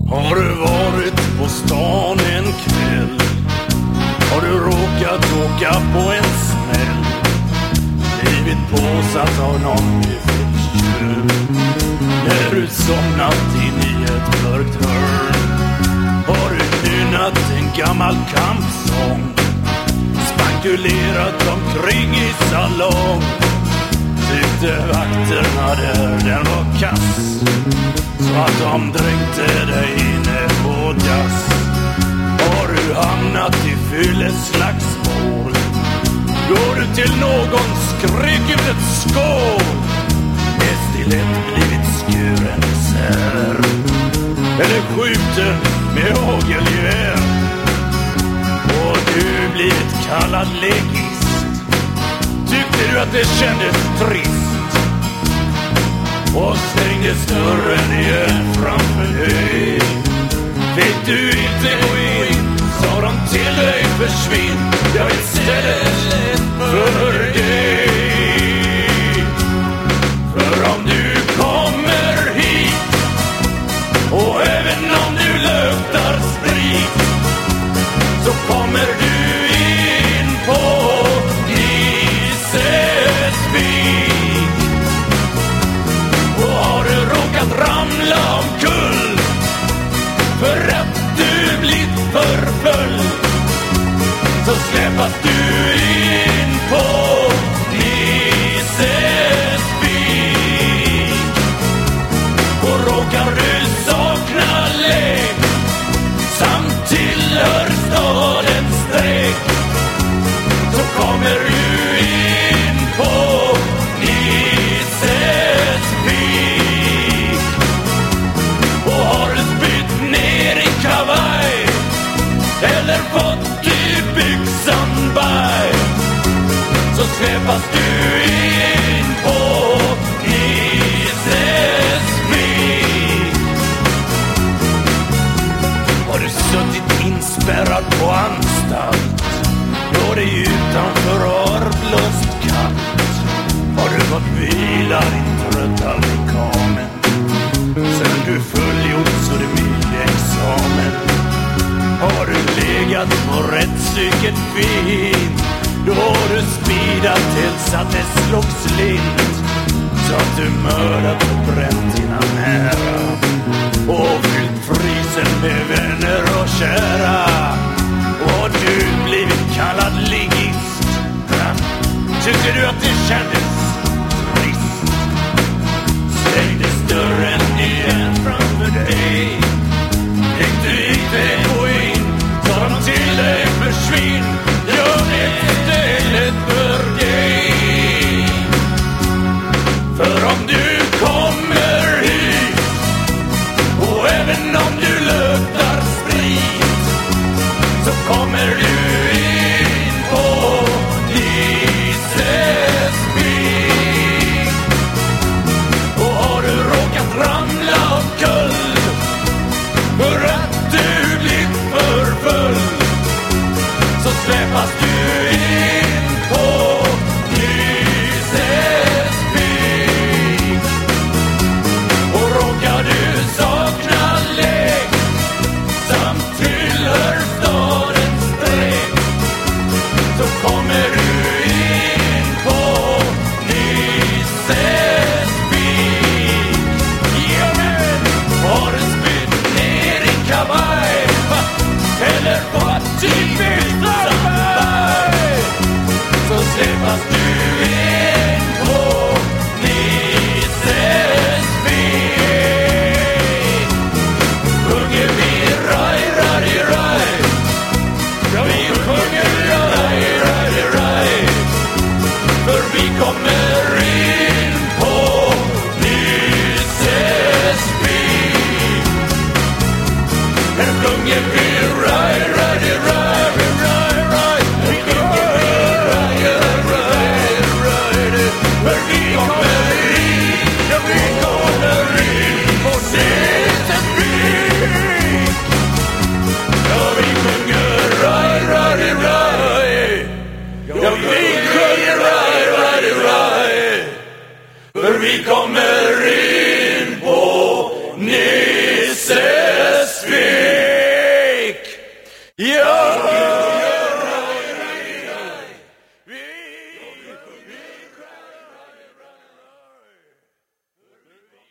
Har du varit på stan en kväll? Har du råkat åka på en smäll? Blivit påsatt av någon i fickköp? När du somnat in i ett mörkt hörn? Har du nynnat en gammal kampsång? Spankulerat omkring i salong? Tyckte vakterna där den var kass, så att de dränkte dig inne på dass. Har du hamnat i fylleslagsmål? Går du till någon, skrek ut ett skål? Är stilett blivit skuren isär? Eller skjuten med hagelgevär? Och du blivit kallad legist? Tyckte du att det kändes trist? Och stängdes dörren igen framför dig? Fick du inte gå in? Sa de till dig försvinn? Jag vill stället för dig. För om du kommer hit, och även om du luktar sprit, så kommer du in på ramla omkull för att du blivit förfull, så släppas du in på Nisses vik. Och råkar du sakna lek samt tillhör stadens sträck, så kommer du in på Nisses vik. Kavaj, eller fått i byxan baj, så släpas du in på Nisses vik. Har du suttit inspärrad på anstalt, då det utanför har blåst kallt? Har du fått vila din trötta lekamen sen du fullgjort så det blir examen? Har du legat på rättspsyket fint, då har du spidat tills att det slog slint, så att du mördat och bränt dina nära och fyllt frysen med vänner och kära. Och du blivit kallad ligist? Tyckte du att det kändes trist? Stängdes dörren igen framför dig? Fick du inte gå in? Sa de till dig försvinn? Gör det istället för dig. För om du kommer hit, och även om du luktar sprit, så kommer du in på Nisses vik. Och har du råkat ramla omkull för att du blivit förfull, så släpas du in på Nisses vik. Och råkar du sakna lek samt tillhör stadens sträck, så kommer du in på Nisses vik. Jamen, har du spytt ner i kavaj, eller fått i byxan baj, så släppas du in på Nisses vik. Sjunger vi raj, raj, raj, ja, vi sjunger raj, raj, raj, för vi kommer in på Nisses vik. Här sjunger vi raj, raj, raj, raj, raj, vi sjunger raj, raj, raj, för vi kommer in, ja, vi kommer in på Nisses vik. Ja, vi sjunger raj, raj, raj, ja, vi sjunger raj, raj, raj, för vi kommer in på Nisses Svek! Ja!